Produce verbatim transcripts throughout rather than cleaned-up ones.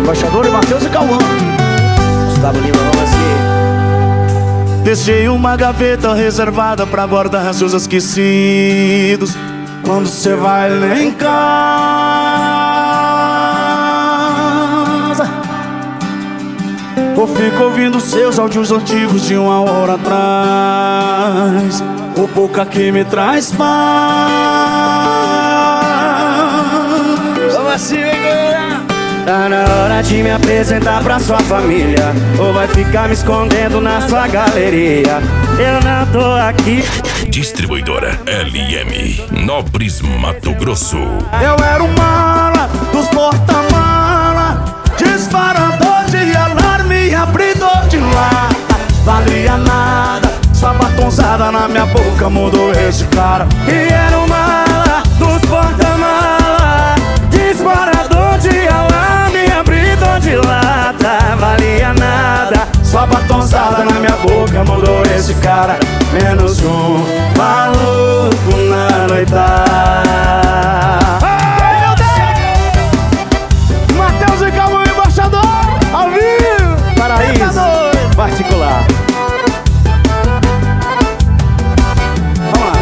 Embaixador e Matheus e Cauã. Gustavo Lima, vamos assim. Deixei uma gaveta reservada pra guardar seus esquecidos. Quando cê vai lá em casa, ou fico ouvindo seus áudios antigos de uma hora atrás, ou boca que me traz paz. Vamos assim, galera. Tá na hora de me apresentar pra sua família, ou vai ficar me escondendo na sua galeria. Eu não tô aqui. Distribuidora L M, Nobres, Mato Grosso. Eu era o mala dos porta-mala, disparador de alarme e abridor de lata. Valia nada, sua batonzada na minha boca mudou esse cara. E era o mala dos porta-mala, disparador de alarme e abridor de lata. Valia nada, sua batonzada na minha boca mudou esse cara. Menos um maluco na noitada. Ai, meu Deus! Matheus e Cauã, embaixador, ao vivo, Paraíso particular. Vamos lá.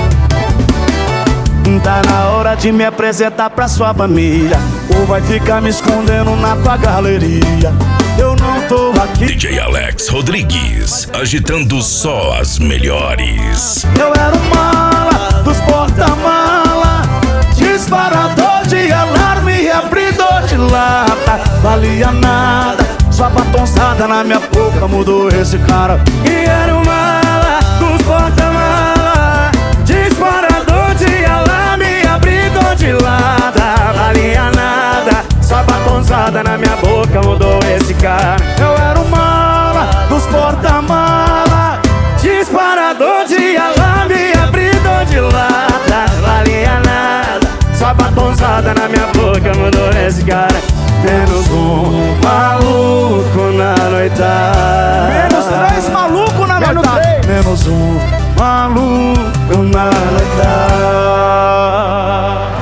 Tá na hora de me apresentar pra sua família, ou vai ficar me escondendo na tua galeria. Eu não tô aqui. D J Alex Rodrigues, agitando só as melhores. Eu era o mala dos porta-mala, disparador de alarme e abridor de lata. Valia nada, sua batonçada na minha boca mudou esse cara. E era o mala dos porta-mala, disparador de alarme e abridor de lata. Valia nada, sua batonçada na minha boca mudou esse cara. Eu era o mala dos porta-mala, disparador de alarme e abridor de lata. Valia nada, sua batonçada na minha boca mudou esse cara. Menos um maluco na noitada.